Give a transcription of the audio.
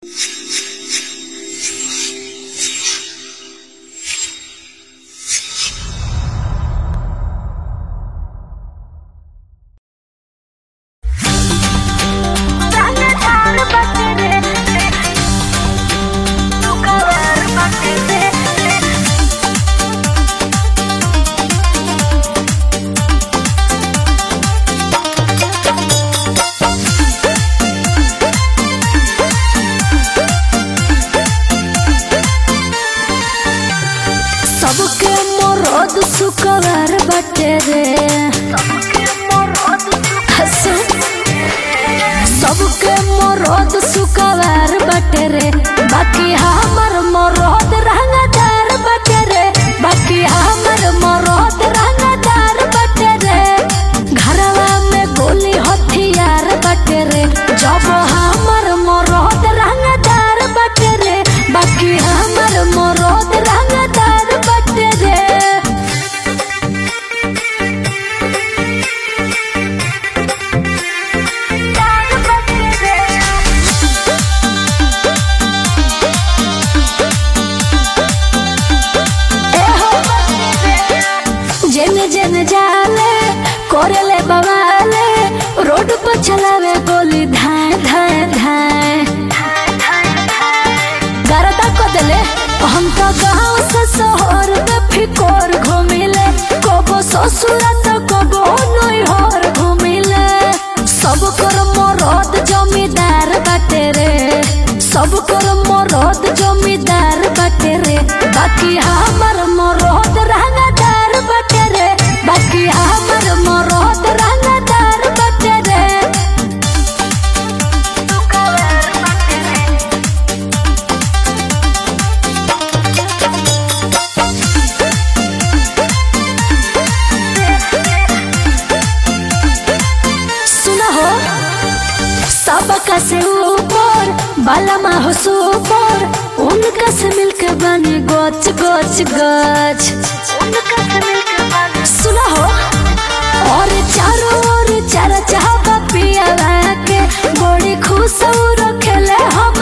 सबके मरद सुकवार बाटे रे, सबके मरद सुकवार बाटे रे, बाकी हमर मरद रंगदार बाटे रे, बाकी हमर मरद रंगदार बाटे रे। घरवा में गोली हथियार बाटे रे, जब हमर मरद रंगदार बाटे रे, बाकी हमर मरद रंगदार बाटे रे। जेने जेने जाले कोरेले बवाले, रोड पर चलावे गोली धाए धाए धाए, गरदा को दिले हम तो गाँव से शहर में फिकोर घूमिले, कबो ससुर तो कबो नैहर घूमिले। सब कर मरद जमींदार बाटे रे, सब कर मरद जमींदार बाटे रे, बाकी हमर मरद रंगदार बाटे रे, बाकी हमर मरद रंगदार बाटे रे। सुना हो सबका से ऊपर बालमा हो सुपर, उनका से मिलकर बने गोच गोच गोच। सुना हो और चारों ओर चारा चाहबा पिया के, बड़ी खुश रखेले हम